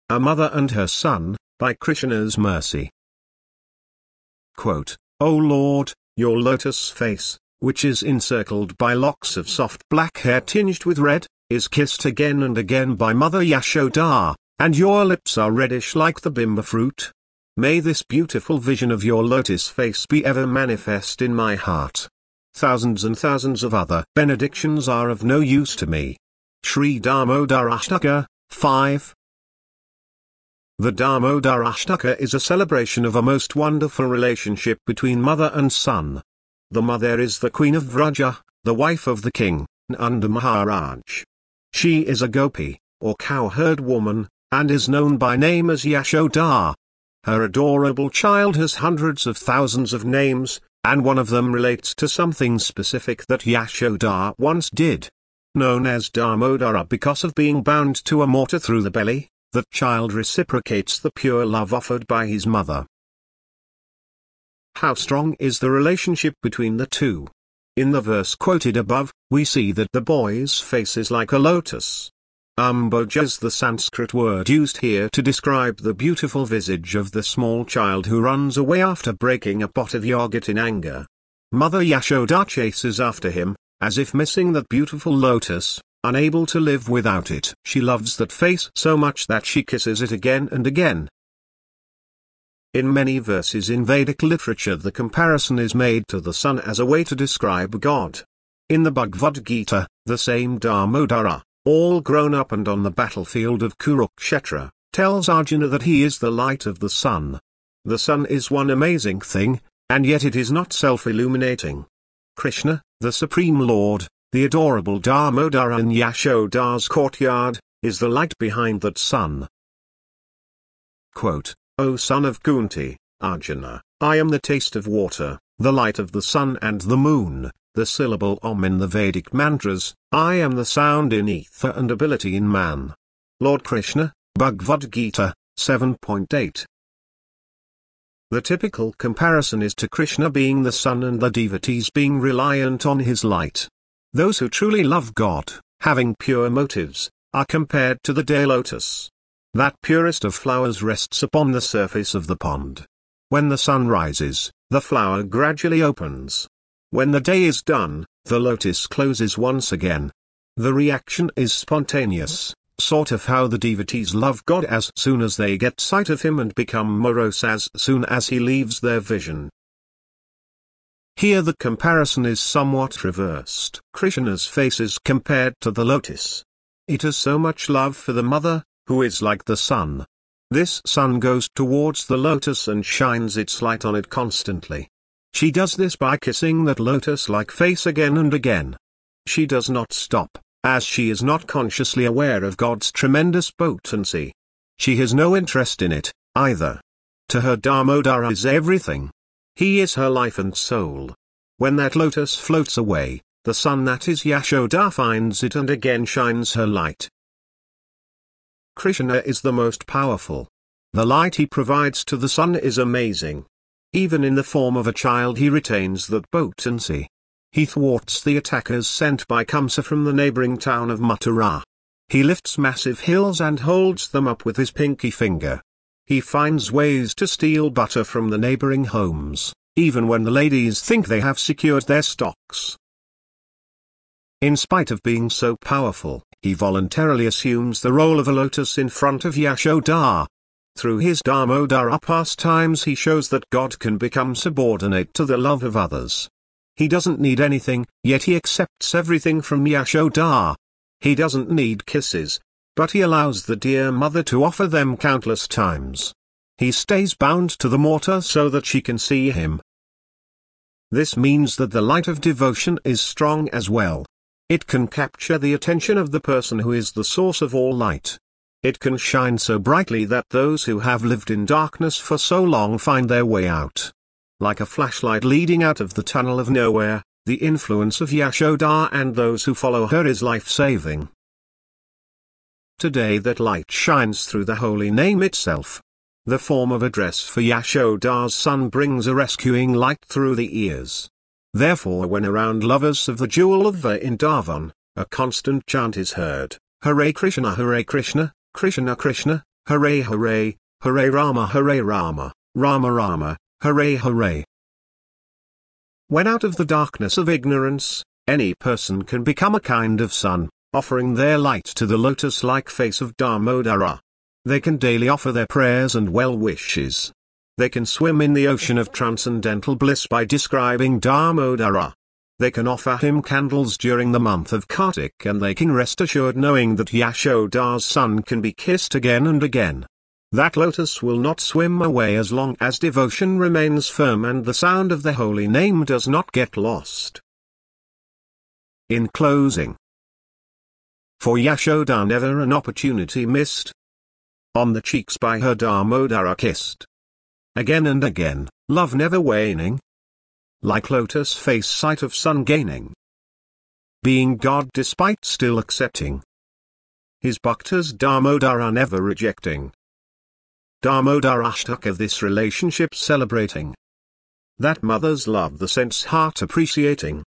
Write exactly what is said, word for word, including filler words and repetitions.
A Mother and Her Son, by Krishna's Mercy. Quote, O Lord, your lotus face, which is encircled by locks of soft black hair tinged with red, is kissed again and again by Mother Yashoda, and your lips are reddish like the bimba fruit. May this beautiful vision of your lotus face be ever manifest in my heart. Thousands and thousands of other benedictions are of no use to me. Sri Damodarashtaka, five. The Damodarashtaka is a celebration of a most wonderful relationship between mother and son. The mother is the queen of Vraja, the wife of the king, Nanda Maharaj. She is a gopi, or cowherd woman, and is known by name as Yashoda. Her adorable child has hundreds of thousands of names, and one of them relates to something specific that Yashoda once did. Known as Damodara because of being bound to a mortar through the belly, that child reciprocates the pure love offered by his mother. How strong is the relationship between the two? In the verse quoted above, we see that the boy's face is like a lotus. Amboja is the Sanskrit word used here to describe the beautiful visage of the small child who runs away after breaking a pot of yogurt in anger. Mother Yashoda chases after him, as if missing that beautiful lotus, unable to live without it. She loves that face so much that she kisses it again and again. In many verses in Vedic literature the comparison is made to the sun as a way to describe God. In the Bhagavad Gita, the same Damodara, all grown up and on the battlefield of Kurukshetra, tells Arjuna that he is the light of the sun. The sun is one amazing thing, and yet it is not self-illuminating. Krishna, the Supreme Lord, the adorable Damodara in Yashoda's courtyard, is the light behind that sun. Quote, O son of Kunti, Arjuna, I am the taste of water, the light of the sun and the moon, the syllable Om in the Vedic mantras, I am the sound in ether and ability in man. Lord Krishna, Bhagavad Gita, seven point eight. The typical comparison is to Krishna being the sun and the devotees being reliant on his light. Those who truly love God, having pure motives, are compared to the day lotus. That purest of flowers rests upon the surface of the pond. When the sun rises, the flower gradually opens. When the day is done, the lotus closes once again. The reaction is spontaneous, sort of how the devotees love God as soon as they get sight of him and become morose as soon as he leaves their vision. Here the comparison is somewhat reversed. Krishna's face is compared to the lotus. It has so much love for the mother, who is like the sun. This sun goes towards the lotus and shines its light on it constantly. She does this by kissing that lotus-like face again and again. She does not stop, as she is not consciously aware of God's tremendous potency. She has no interest in it, either. To her Damodara is everything. He is her life and soul. When that lotus floats away, the sun that is Yashoda finds it and again shines her light. Krishna is the most powerful. The light he provides to the sun is amazing. Even in the form of a child he retains that potency. He thwarts the attackers sent by Kamsa from the neighboring town of Mathura. He lifts massive hills and holds them up with his pinky finger. He finds ways to steal butter from the neighboring homes, even when the ladies think they have secured their stocks. In spite of being so powerful, he voluntarily assumes the role of a lotus in front of Yashoda. Through his Damodara pastimes he shows that God can become subordinate to the love of others. He doesn't need anything, yet he accepts everything from Yashoda. He doesn't need kisses, but he allows the dear mother to offer them countless times. He stays bound to the mortar so that she can see him. This means that the light of devotion is strong as well. It can capture the attention of the person who is the source of all light. It can shine so brightly that those who have lived in darkness for so long find their way out. Like a flashlight leading out of the tunnel of nowhere, the influence of Yashoda and those who follow her is life-saving. Today that light shines through the holy name itself. The form of address for Yashoda's son brings a rescuing light through the ears. Therefore when around lovers of the jewel of Vrindavan, a constant chant is heard, Hare Krishna Hare Krishna, Krishna Krishna, Hooray hooray, hooray Rama hooray Rama, Rama Rama, hooray hooray. When out of the darkness of ignorance, any person can become a kind of sun, offering their light to the lotus-like face of Damodara. They can daily offer their prayers and well wishes. They can swim in the ocean of transcendental bliss by describing Damodara. They can offer him candles during the month of Kartik, and they can rest assured knowing that Yashoda's son can be kissed again and again. That lotus will not swim away as long as devotion remains firm and the sound of the holy name does not get lost. In closing, for Yashoda never an opportunity missed. On the cheeks by her Damodara kissed. Again and again, love never waning. Like lotus face sight of sun gaining. Being God despite still accepting. His bhaktas Damodara never rejecting. Damodara Ashtaka this relationship celebrating. That mother's love the sense heart appreciating.